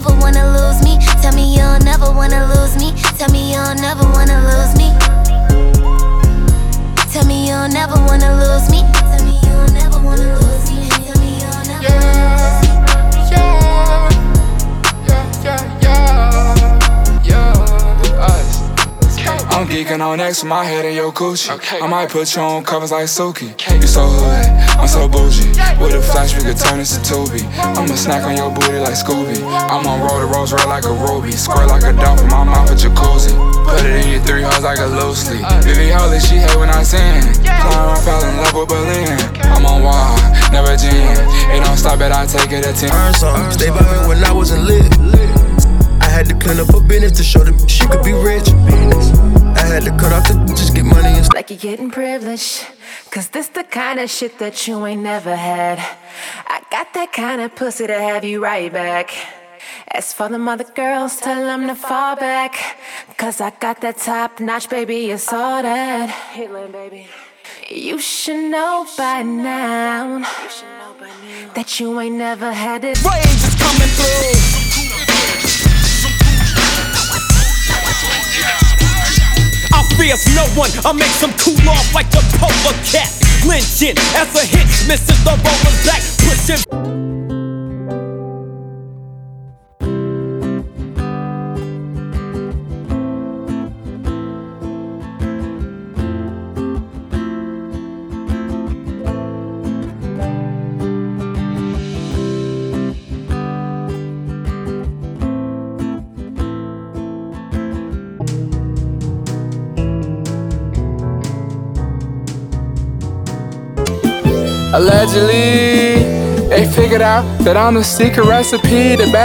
never wanna lose me. Tell me you'll never wanna lose me. Tell me you'll never wanna lose me. Tell me you'll never wanna lose me. Tell me you'll never wanna lose me. Tell me you'll never I'm geeking on X with my head in your Gucci. I might put you on covers like Suki. You so hood, I'm so bougie. With a flash, we could turn this to Tubi. I'ma snack on your booty like Scooby. I'm on roll the Rolls Royce like a Ruby. Squirt like a dog from my mouth a jacuzzi. Put it in your 3 hoes like a loose sleep. Vivi Holly, she hate when I sing. Climb, I fell in love with Berlin. I'm on wild, never gin. It don't stop it, I take it at 10. Stay by me when I wasn't lit. I had to clean up a business to show that she could be rich. I had to cut off the just get money and like you're getting privileged. Cause this the kind of shit that you ain't never had. I got that kind of pussy to have you right back. As for them other girls, tell them to fall back. Cause I got that top notch, baby, it's all that. Hitler, baby. You should know by now that you ain't never had it. Rage is coming through. I fears no one, I make some cool off like the polar cat. Lynching as a hit, misses the roller's back, pushing. Allegedly, they figured out that I'm the secret recipe to